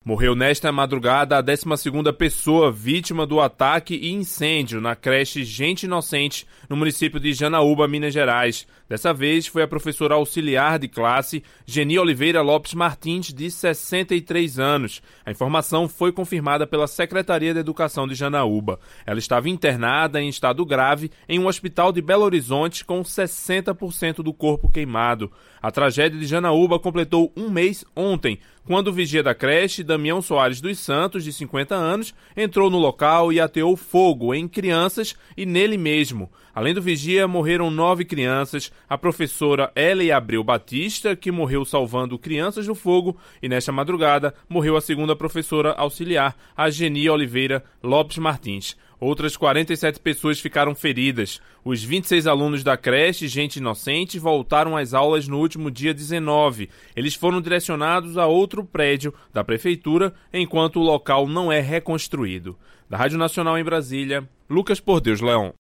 Morreu nesta madrugada a 12ª pessoa vítima do ataque e incêndio na creche Gente Inocente, no município de Janaúba, Minas Gerais. Dessa vez foi a professora auxiliar de classe, Geni Oliveira Lopes Martins, de 63 anos. A informação foi confirmada pela Secretaria de Educação de Janaúba. Ela estava internada em estado grave em um hospital de Belo Horizonte com 60% do corpo queimado. A tragédia de Janaúba completou um mês ontem, quando o vigia da creche, Damião Soares dos Santos, de 50 anos, entrou no local e ateou fogo em crianças e nele mesmo. Além do vigia, morreram 9 crianças, a professora Ellen Abreu Batista, que morreu salvando crianças do fogo, e nesta madrugada morreu a segunda professora auxiliar, a Geni Oliveira Lopes Martins. Outras 47 pessoas ficaram feridas. Os 26 alunos da creche Gente Inocente voltaram às aulas no último dia 19. Eles foram direcionados a outro prédio da prefeitura, enquanto o local não é reconstruído. Da Rádio Nacional em Brasília, Lucas Por Deus Leão.